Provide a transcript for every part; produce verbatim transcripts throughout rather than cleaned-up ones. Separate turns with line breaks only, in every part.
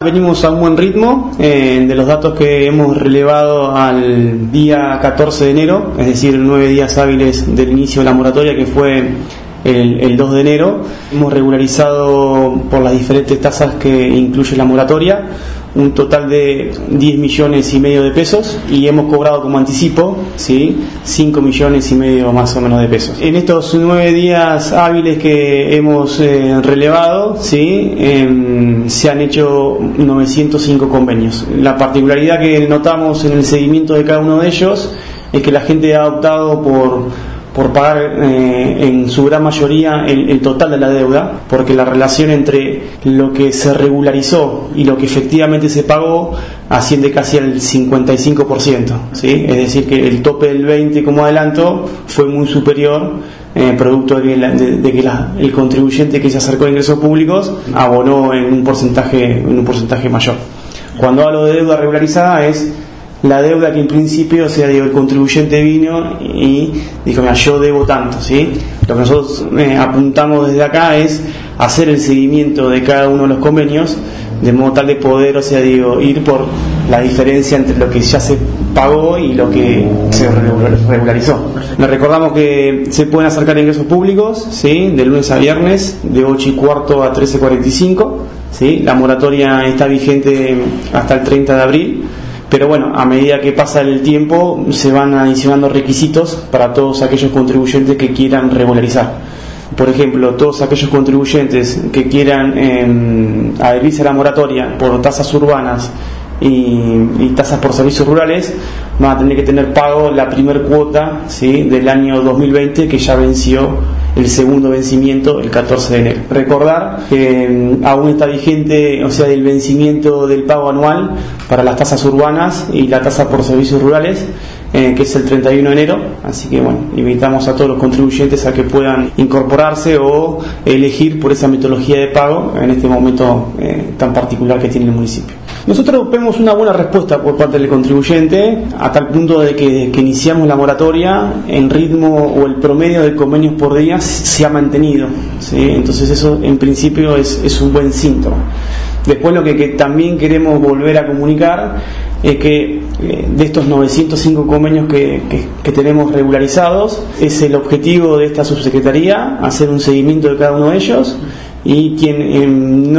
Venimos a un buen ritmo, eh, de los datos que hemos relevado al día catorce de enero, es decir, nueve días hábiles del inicio de la moratoria, que fue el, el dos de enero. Hemos regularizado por las diferentes tasas que incluye la moratoria un total de diez millones y medio de pesos, y hemos cobrado como anticipo, ¿sí?, cinco millones y medio más o menos de pesos. En estos nueve días hábiles que hemos eh, relevado, ¿sí?, eh, se han hecho novecientos cinco convenios. La particularidad que notamos en el seguimiento de cada uno de ellos es que la gente ha optado por por pagar eh, en su gran mayoría el, el total de la deuda, porque la relación entre lo que se regularizó y lo que efectivamente se pagó asciende casi al cincuenta y cinco por ciento, ¿sí? Es decir, que el tope del veinte como adelanto fue muy superior, eh, producto de que, la, de, de que la, el contribuyente que se acercó a ingresos públicos abonó en un porcentaje, en un porcentaje mayor. Cuando hablo de deuda regularizada es la deuda que en principio, o sea, digo, el contribuyente vino y dijo, mira, yo debo tanto, ¿sí? Lo que nosotros eh, apuntamos desde acá es hacer el seguimiento de cada uno de los convenios, de modo tal de poder, o sea, digo, ir por la diferencia entre lo que ya se pagó y lo que se regularizó. Les recordamos que se pueden acercar a ingresos públicos, ¿sí?, de lunes a viernes, de ocho y cuarto a trece cuarenta y cinco, ¿sí? La moratoria está vigente hasta el treinta de abril. Pero bueno, a medida que pasa el tiempo se van adicionando requisitos para todos aquellos contribuyentes que quieran regularizar. Por ejemplo, todos aquellos contribuyentes que quieran eh, adherirse a la moratoria por tasas urbanas y, y tasas por servicios rurales van a tener que tener pago la primer cuota, ¿sí?, del año dos mil veinte, que ya venció el segundo vencimiento el catorce de enero. Recordar que eh, aún está vigente, o sea, el vencimiento del pago anual para las tasas urbanas y la tasa por servicios rurales, eh, que es el treinta y uno de enero, así que bueno, invitamos a todos los contribuyentes a que puedan incorporarse o elegir por esa metodología de pago en este momento eh, tan particular que tiene el municipio. Nosotros vemos una buena respuesta por parte del contribuyente, a tal punto de que, que iniciamos la moratoria, el ritmo o el promedio de convenios por día se ha mantenido, ¿sí? Entonces eso en principio es, es un buen síntoma. Después lo que, que también queremos volver a comunicar es que eh, de estos novecientos cinco convenios que, que, que tenemos regularizados, es el objetivo de esta subsecretaría hacer un seguimiento de cada uno de ellos, y quien eh,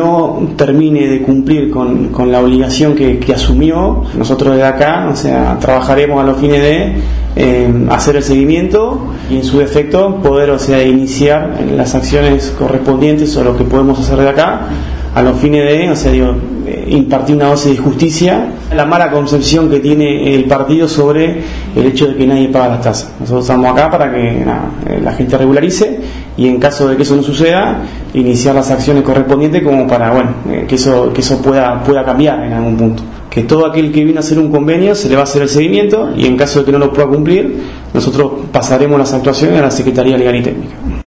no termine de cumplir con, con la obligación que, que asumió, nosotros desde acá, o sea, trabajaremos a los fines de eh, hacer el seguimiento y en su defecto poder, o sea, iniciar las acciones correspondientes o lo que podemos hacer de acá a los fines de, o sea, digo, eh, impartir una dosis de justicia, la mala concepción que tiene el partido sobre el hecho de que nadie paga las tasas. Nosotros estamos acá para que nada, la gente regularice, y en caso de que eso no suceda, iniciar las acciones correspondientes como para, bueno, eh, que eso que eso pueda pueda cambiar en algún punto. Que todo aquel que viene a hacer un convenio se le va a hacer el seguimiento, y en caso de que no lo pueda cumplir, nosotros pasaremos las actuaciones a la Secretaría Legal y Técnica.